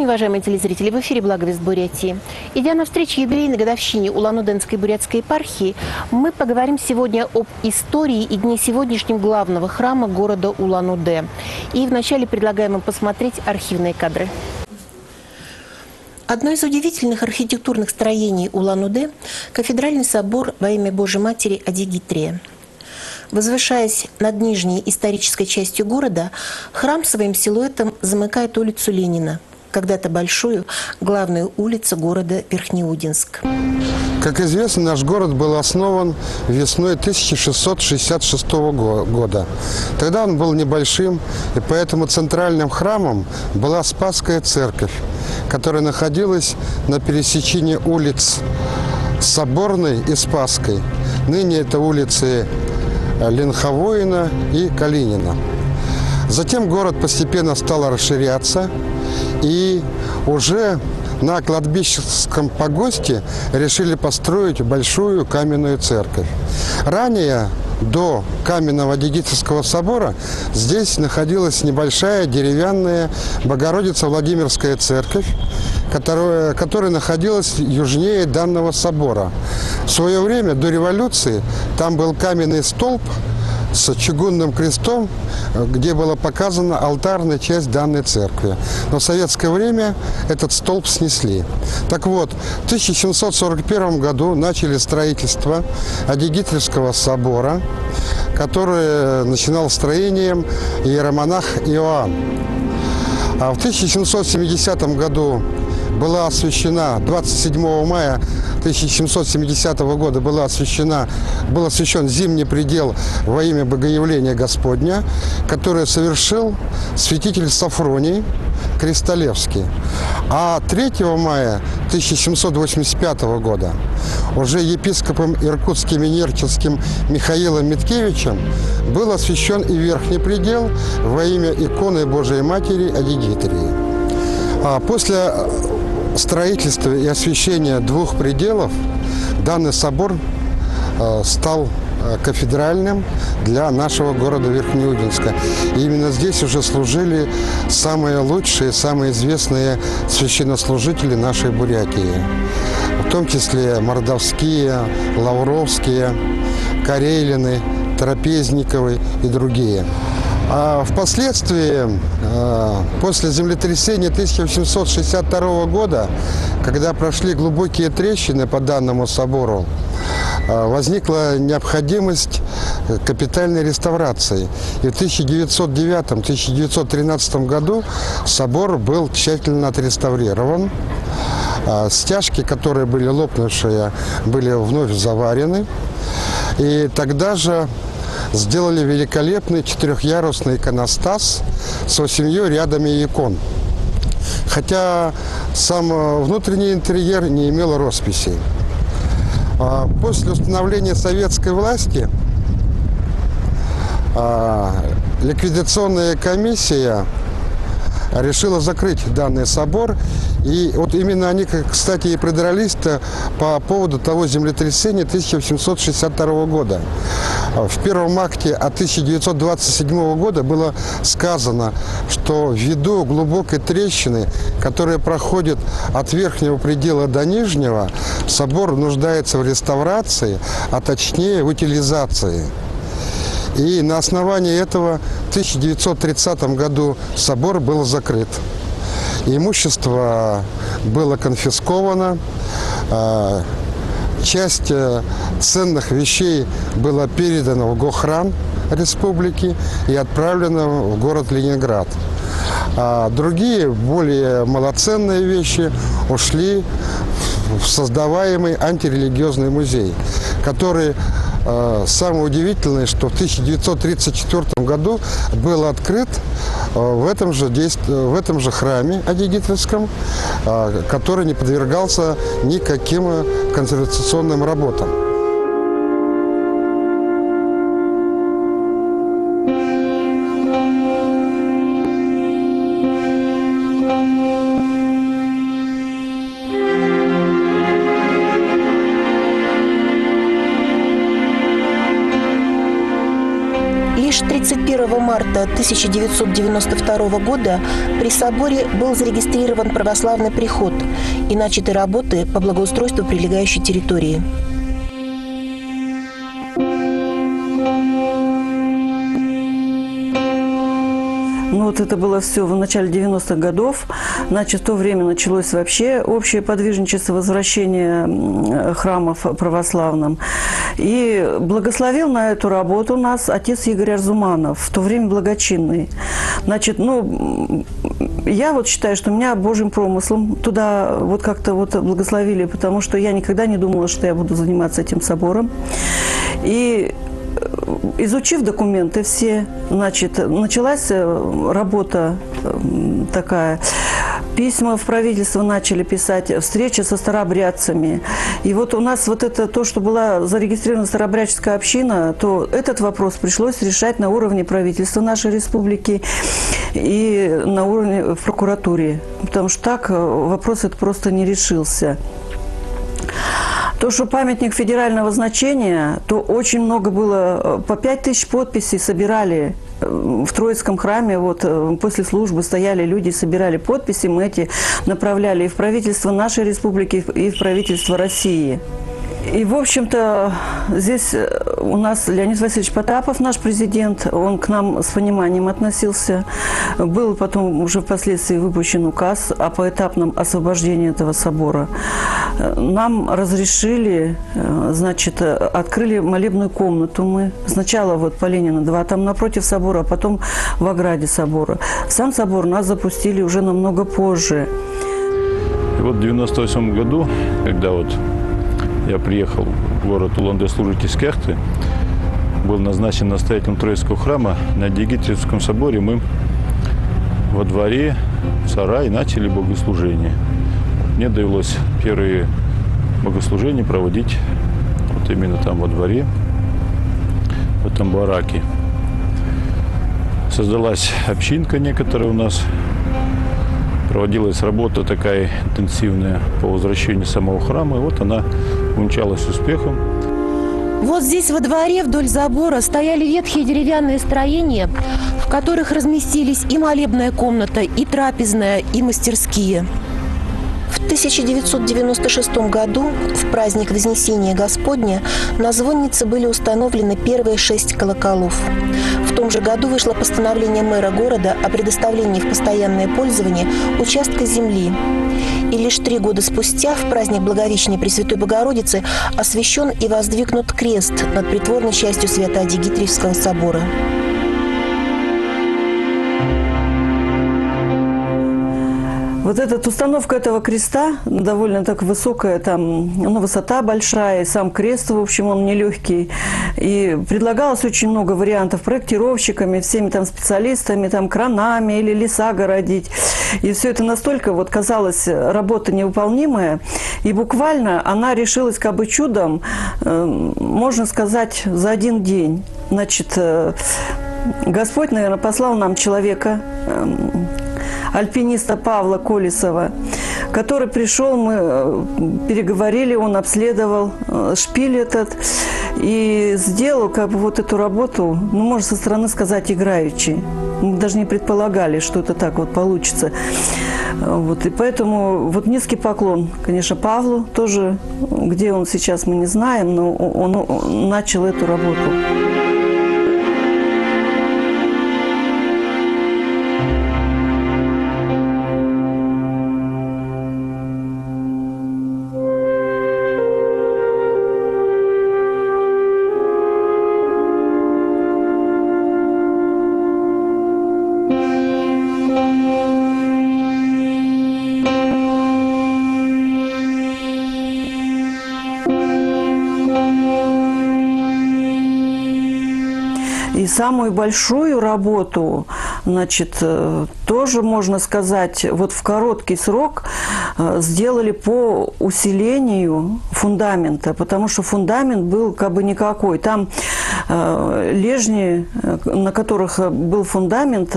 уважаемые телезрители, в эфире «Благовест Бурятии». Идя навстречу юбилейной годовщине Улан-Удэнской бурятской епархии, мы поговорим сегодня об истории и дне сегодняшнем главного храма города Улан-Удэ. И вначале предлагаем вам посмотреть архивные кадры. Одно из удивительных архитектурных строений Улан-Удэ – кафедральный собор во имя Божьей Матери Адигитрея. Возвышаясь над нижней исторической частью города, храм своим силуэтом замыкает улицу Ленина, когда-то большую главную улицу города Верхнеудинск. Как известно, наш город был основан весной 1666 года. Тогда он был небольшим, и поэтому центральным храмом была Спасская церковь, которая находилась на пересечении улиц Соборной и Спасской. Ныне это улицы Ленховоина и Калинина. Затем город постепенно стал расширяться, и уже на кладбищенском погосте решили построить большую каменную церковь. Ранее, до каменного Адигитровского собора, здесь находилась небольшая деревянная Богородица-Владимирская церковь, которая находилась южнее данного собора. В свое время, до революции, там был каменный столб с чугунным крестом, где была показана алтарная часть данной церкви. Но в советское время этот столб снесли. Так вот, в 1741 году начали строительство Адигитровского собора, который начинал строением иеромонах Иоанн. А в 1770 году была освящена, 27 мая 1770 года был освящен зимний предел во имя Богоявления Господня, который совершил святитель Сафроний Крестолевский. А 3 мая 1785 года уже епископом иркутским и нерчинским Михаилом Миткевичем был освящен и верхний предел во имя иконы Божией Матери Адигитрии. А после строительства и освящения двух пределов данный собор стал кафедральным для нашего города Верхнеудинска. И именно здесь уже служили самые лучшие, самые известные священнослужители нашей Бурятии. В том числе мордовские, лавровские, карелины, трапезниковы и другие. А впоследствии, после землетрясения 1862 года, когда прошли глубокие трещины по данному собору, возникла необходимость капитальной реставрации. И в 1909-1913 году собор был тщательно отреставрирован. Стяжки, которые были лопнувшие, были вновь заварены. И тогда же сделали великолепный четырехъярусный иконостас с 8 рядами икон. Хотя сам внутренний интерьер не имел росписей. После установления советской власти ликвидационная комиссия решила закрыть данный собор. И вот именно они, кстати, и придрались-то по поводу того землетрясения 1862 года. В первом акте от 1927 года было сказано, что ввиду глубокой трещины, которая проходит от верхнего предела до нижнего, собор нуждается в реставрации, а точнее в утилизации. И на основании этого в 1930 году собор был закрыт. Имущество было конфисковано, часть ценных вещей была передана в Гохран республики и отправлена в город Ленинград. А другие, более малоценные вещи ушли в создаваемый антирелигиозный музей, который, самое удивительное, что в 1934 году был открыт в этом же храме Адигитровском, который не подвергался никаким консервационным работам. Лишь 31 марта 1992 года при соборе был зарегистрирован православный приход и начаты работы по благоустройству прилегающей территории. Ну, вот это было все в начале 90-х годов. Значит, в то время началось вообще общее подвижничество, возвращение храмов православным. И благословил на эту работу нас отец Игорь Арзуманов, в то время благочинный. Значит, ну, я вот считаю, что меня Божьим промыслом туда вот как-то вот благословили, потому что я никогда не думала, что я буду заниматься этим собором. И изучив документы все, значит, началась работа такая. Письма в правительство начали писать, встреча со старообрядцами. И вот у нас вот это то, что была зарегистрирована старообрядческая община, то этот вопрос пришлось решать на уровне правительства нашей республики и на уровне в прокуратуре. Потому что так вопрос этот просто не решился. То, что памятник федерального значения, то очень много было, по 5000 подписей собирали в Троицком храме, вот после службы стояли люди, собирали подписи, мы эти направляли и в правительство нашей республики, и в правительство России. И, в общем-то, здесь у нас Леонид Васильевич Потапов, наш президент, он к нам с пониманием относился. Был потом уже впоследствии выпущен указ о поэтапном освобождении этого собора. Нам разрешили, значит, открыли молебную комнату мы. Сначала вот по Ленина 2, там напротив собора, а потом в ограде собора. Сам собор нас запустили уже намного позже. И вот в 1998 году, когда вот я приехал в город Улан-Удэ служить из Кяхты, был назначен настоятелем Троицкого храма. На Адыгейском соборе мы во дворе, в сарае начали богослужение. Мне довелось первые богослужения проводить вот именно там во дворе, в этом бараке. Создалась общинка некоторая у нас. Проводилась работа такая интенсивная по возвращению самого храма. И вот она увенчалась успехом. Вот здесь во дворе вдоль забора стояли ветхие деревянные строения, в которых разместились и молебная комната, и трапезная, и мастерские. В 1996 году, в праздник Вознесения Господня, на звоннице были установлены первые 6 колоколов. В том же году вышло постановление мэра города о предоставлении в постоянное пользование участка земли. И лишь 3 года спустя, в праздник Благовещения Пресвятой Богородицы, освящен и воздвигнут крест над притворной частью Свято-Адигитриевского собора. Вот эта установка этого креста довольно так высокая, там, ну, высота большая, и сам крест, в общем, он нелегкий. И предлагалось очень много вариантов проектировщиками, всеми там специалистами, там, кранами или леса городить. И все это настолько вот казалось работа невыполнимая. И буквально она решилась как бы чудом, можно сказать, за один день. Значит, Господь, наверное, послал нам человека, альпиниста Павла Колесова, который пришел, мы переговорили, он обследовал шпиль этот и сделал как бы вот эту работу, ну, можно со стороны сказать, играючи. Мы даже не предполагали, что это так вот получится. Вот, и поэтому вот низкий поклон, конечно, Павлу тоже, где он сейчас, мы не знаем, но он начал эту работу. И самую большую работу, значит, тоже, можно сказать, вот в короткий срок сделали по усилению фундамента, потому что фундамент был как бы никакой. Там лежни, на которых был фундамент,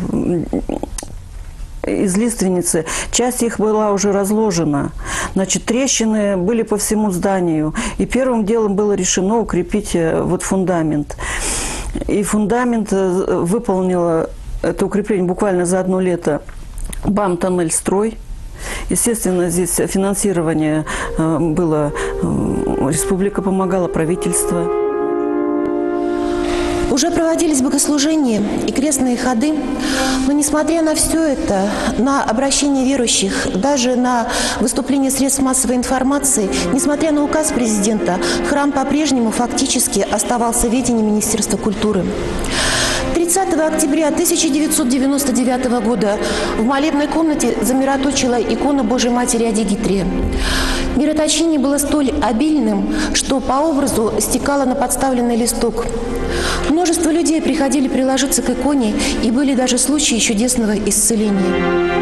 из лиственницы, часть их была уже разложена. Значит, трещины были по всему зданию. И первым делом было решено укрепить вот фундамент. И фундамент выполнило это укрепление буквально за одно лето БАМ-Тоннельстрой. Естественно, здесь финансирование было, республика помогала, правительство. Уже проводились богослужения и крестные ходы, но несмотря на все это, на обращение верующих, даже на выступление средств массовой информации, несмотря на указ президента, храм по-прежнему фактически оставался в ведении Министерства культуры. 30 октября 1999 года в молебной комнате замироточила икона Божьей Матери Адигитрия. Мироточение было столь обильным, что по образу стекало на подставленный листок. Множество людей приходили приложиться к иконе, и были даже случаи чудесного исцеления.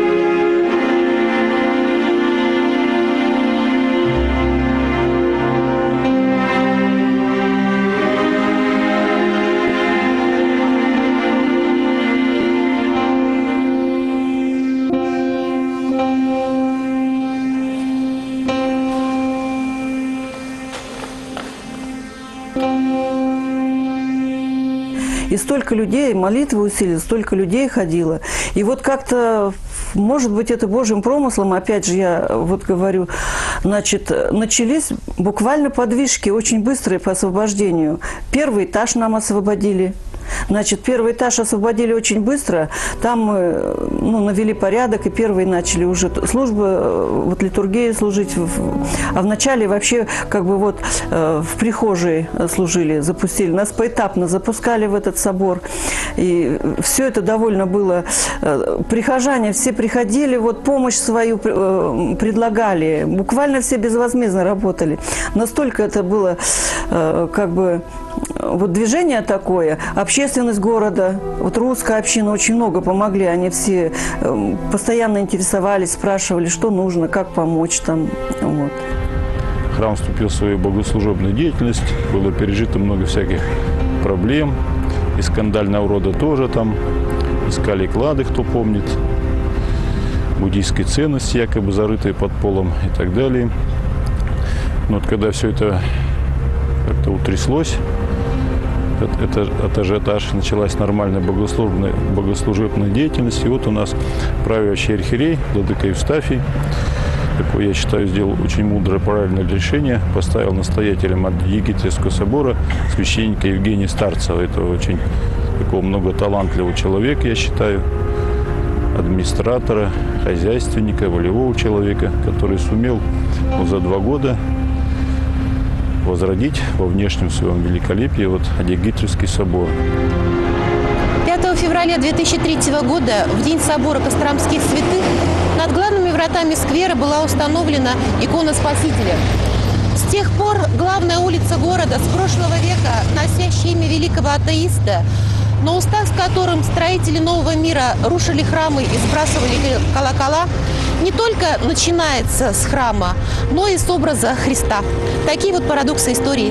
И столько людей, молитвы усилили, столько людей ходило. И вот как-то, может быть, это Божьим промыслом, опять же, я вот говорю, значит, начались буквально подвижки очень быстрые по освобождению. Первый этаж нам освободили. Значит, первый этаж освободили очень быстро. Там мы навели порядок, и первые начали уже службы, вот литургии служить. А вначале вообще как бы вот в прихожей служили, запустили. Нас поэтапно запускали в этот собор. И все это довольно было. Прихожане все приходили, вот помощь свою предлагали. Буквально все безвозмездно работали. Настолько это было как бы вот движение такое, общественность города, вот русская община очень много помогли, они все постоянно интересовались, спрашивали, что нужно, как помочь там, вот. Храм вступил в свою богослужебную деятельность, было пережито много всяких проблем, и скандального рода тоже там, искали клады, кто помнит, буддийские ценности, якобы зарытые под полом и так далее. Но вот когда все это как-то утряслось, это ажиотаж, началась нормальная богослужебная деятельность. И вот у нас правящий архиерей, владыка Евстафий, такое, я считаю, сделал очень мудрое, правильное решение, поставил настоятелем Адигитрийского собора священника Евгения Старцева. Это очень такого многоталантливого человека, я считаю, администратора, хозяйственника, волевого человека, который сумел за 2 года возродить во внешнем своем великолепии вот Адигитрийский собор. 5 февраля 2003 года, в день собора Костромских святых, над главными вратами сквера была установлена икона Спасителя. С тех пор главная улица города с прошлого века, носящая имя великого атеиста, на устах с которым строители нового мира рушили храмы и сбрасывали колокола, не только начинается с храма, но и с образа Христа. Такие вот парадоксы истории.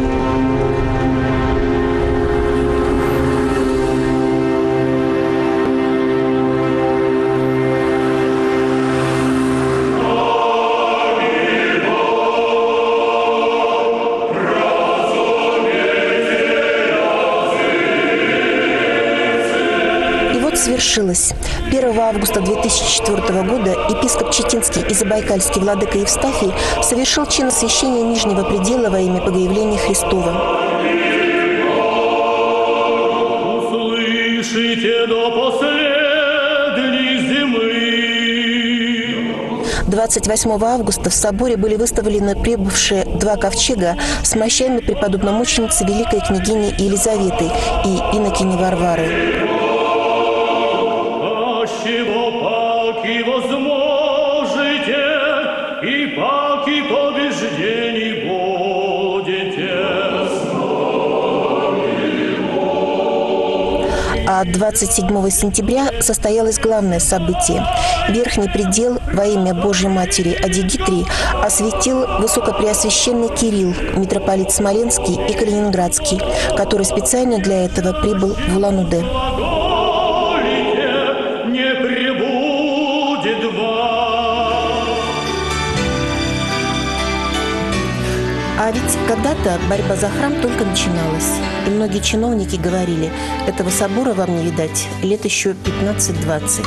Свершилось. 1 августа 2004 года епископ Читинский и Забайкальский владыка Евстафий совершил чин освящения Нижнего предела во имя Богоявления Христова. Услышите до последней зимы. 28 августа в соборе были выставлены прибывшие 2 ковчега с мощами преподобномученицы великой княгини Елизаветы и инокини Варвары. А 27 сентября состоялось главное событие. Верхний предел во имя Божьей Матери Адигитрии осветил высокопреосвященный Кирилл, митрополит Смоленский и Калининградский, который специально для этого прибыл в Улан-Удэ. А ведь когда-то борьба за храм только начиналась. И многие чиновники говорили, этого собора вам не видать лет еще 15-20.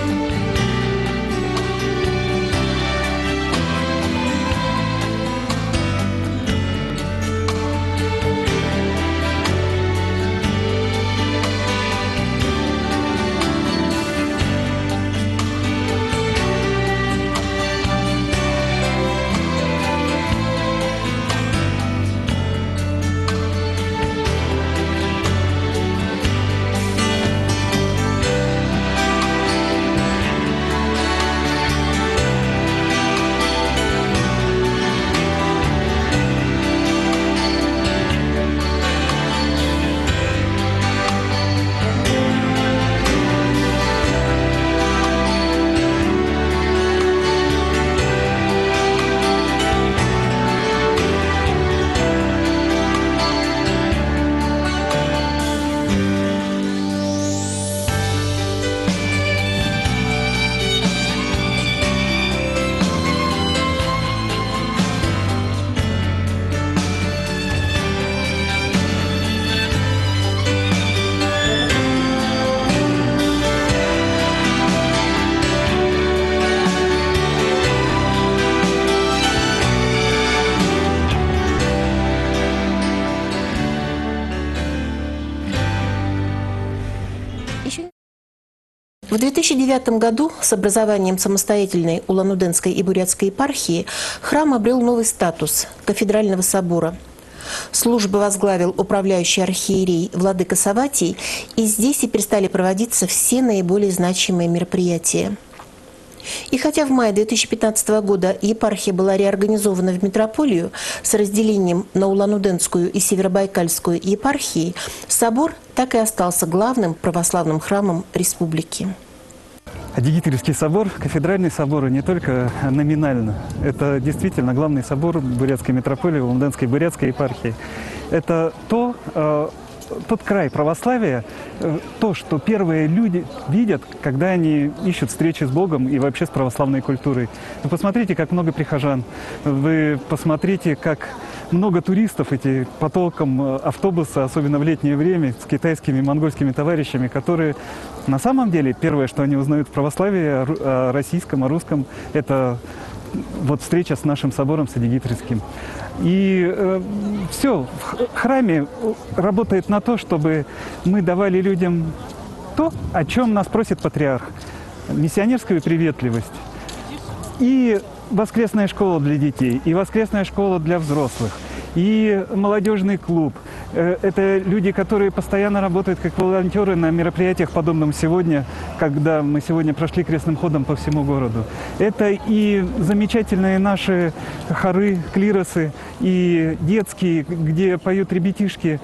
В 2009 году с образованием самостоятельной Улан-Удэнской и Бурятской епархии храм обрел новый статус – кафедрального собора. Службу возглавил управляющий архиерей владыка Саватий, и здесь и перестали проводиться все наиболее значимые мероприятия. И хотя в мае 2015 года епархия была реорганизована в метрополию с разделением на Улан-Удэнскую и Северобайкальскую епархии, собор так и остался главным православным храмом республики. Адигитрийский собор, кафедральный собор, не только номинально. Это действительно главный собор бурятской метрополии, Улан-Удэнской и Бурятской епархии. Это тот край православия, то, что первые люди видят, когда они ищут встречи с Богом и вообще с православной культурой. Вы посмотрите, как много прихожан. Вы посмотрите, как много туристов, эти потоком автобуса, особенно в летнее время, с китайскими и монгольскими товарищами, которые на самом деле первое, что они узнают в православии, о российском, о русском, это вот встреча с нашим собором, с Адигитрийским. И все в храме работает на то, чтобы мы давали людям то, о чем нас просит патриарх. Миссионерскую приветливость. И воскресная школа для детей, и воскресная школа для взрослых, и молодежный клуб. Это люди, которые постоянно работают как волонтеры на мероприятиях, подобном сегодня, когда мы сегодня прошли крестным ходом по всему городу. Это и замечательные наши хоры, клиросы, и детские, где поют ребятишки,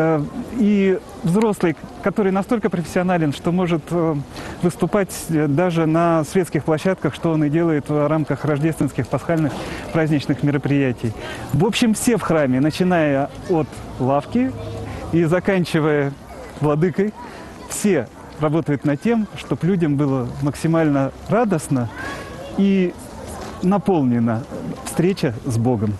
и взрослый, который настолько профессионален, что может выступать даже на светских площадках, что он и делает в рамках рождественских, пасхальных, праздничных мероприятий. В общем, все в храме, начиная от лавки и заканчивая владыкой, все работают над тем, чтобы людям было максимально радостно и наполнена встреча с Богом.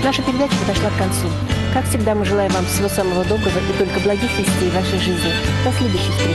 Наша передача подошла к концу. Как всегда, мы желаем вам всего самого доброго и только благих вестей в вашей жизни. До следующей встречи.